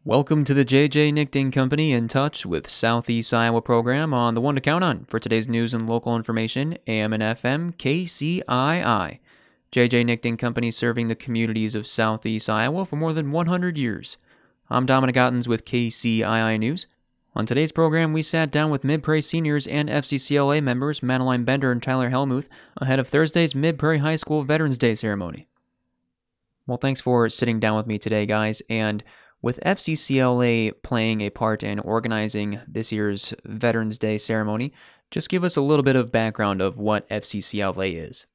Welcome to the J.J. Nickting Company in touch with Southeast Iowa program on the one to count on for today's news and local information, AM and FM, KCII. J.J. Nickting Company serving the communities of Southeast Iowa for more than 100 years. I'm Dominic Ottens with KCII News. On today's program, we sat down with Mid-Prairie seniors and FCCLA members Madeline Bender and Tyler Helmuth ahead of Thursday's Mid-Prairie High School Veterans Day ceremony. Well, thanks for sitting down with me today, guys, and with FCCLA playing a part in organizing this year's Veterans Day ceremony, just give us a little bit of background of what FCCLA is.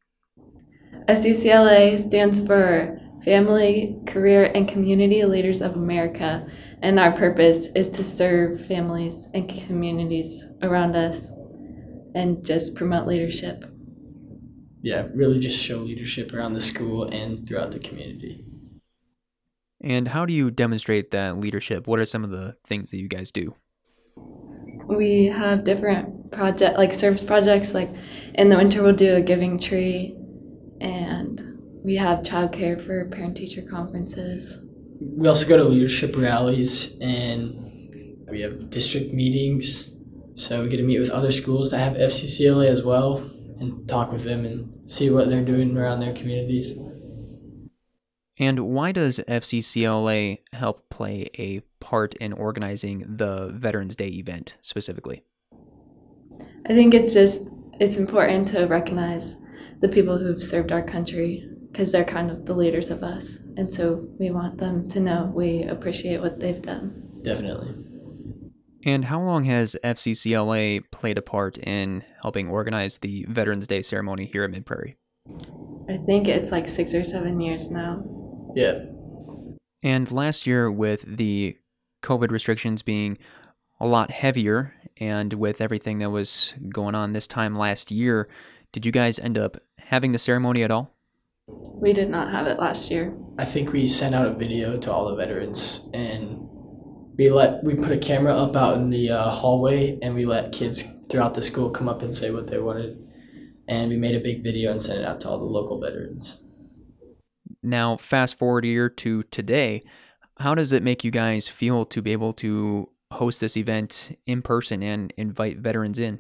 FCCLA stands for Family, Career, and Community Leaders of America, and our purpose is to serve families and communities around us and just promote leadership. Yeah, really just show leadership around the school and throughout the community. And how do you demonstrate that leadership? What are some of the things that you guys do? We have different service projects, like in the winter we'll do a giving tree, and we have childcare for parent-teacher conferences. We also go to leadership rallies, and we have district meetings, so we get to meet with other schools that have FCCLA as well and talk with them and see what they're doing around their communities. And why does FCCLA help play a part in organizing the Veterans Day event specifically? I think it's important to recognize the people who've served our country because they're kind of the leaders of us. And so we want them to know we appreciate what they've done. Definitely. And how long has FCCLA played a part in helping organize the Veterans Day ceremony here at Mid-Prairie? I think it's like 6 or 7 years now. Yeah. And last year, with the COVID restrictions being a lot heavier and with everything that was going on this time last year, did you guys end up having the ceremony at all? We did not have it last year. I think we sent out a video to all the veterans, and we put a camera up out in the hallway, and we let kids throughout the school come up and say what they wanted. And we made a big video and sent it out to all the local veterans. Now, fast forward a year to today, how does it make you guys feel to be able to host this event in person and invite veterans in?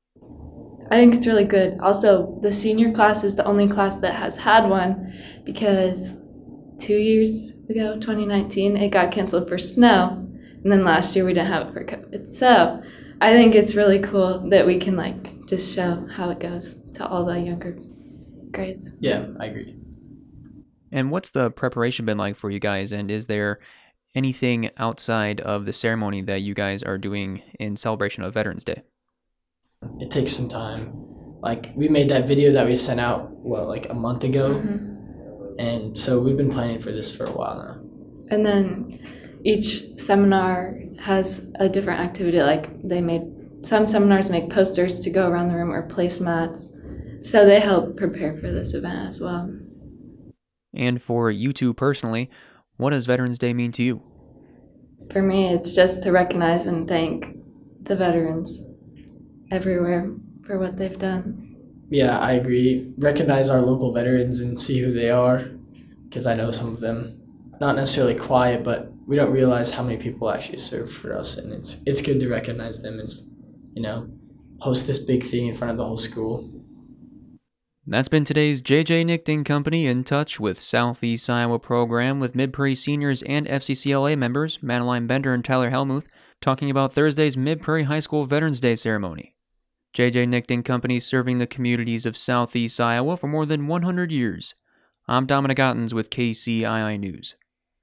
I think it's really good. Also, the senior class is the only class that has had one because 2 years ago, 2019, it got canceled for snow. And then last year we didn't have it for COVID. So I think it's really cool that we can just show how it goes to all the younger grades. Yeah, I agree. And what's the preparation been like for you guys? And is there anything outside of the ceremony that you guys are doing in celebration of Veterans Day? It takes some time. We made that video that we sent out, a month ago? Mm-hmm. And so we've been planning for this for a while now. And then each seminar has a different activity. Some seminars make posters to go around the room or placemats. So they help prepare for this event as well. And for you two personally, what does Veterans Day mean to you? For me, it's just to recognize and thank the veterans everywhere for what they've done. Yeah, I agree. Recognize our local veterans and see who they are, because I know some of them, not necessarily quiet, but we don't realize how many people actually serve for us, and it's good to recognize them and, host this big thing in front of the whole school. That's been today's J.J. Nickting Company in touch with Southeast Iowa program with Mid-Prairie seniors and FCCLA members Madeline Bender and Tyler Helmuth talking about Thursday's Mid-Prairie High School Veterans Day ceremony. J.J. Nickting Company serving the communities of Southeast Iowa for more than 100 years. I'm Dominic Ottens with KCII News.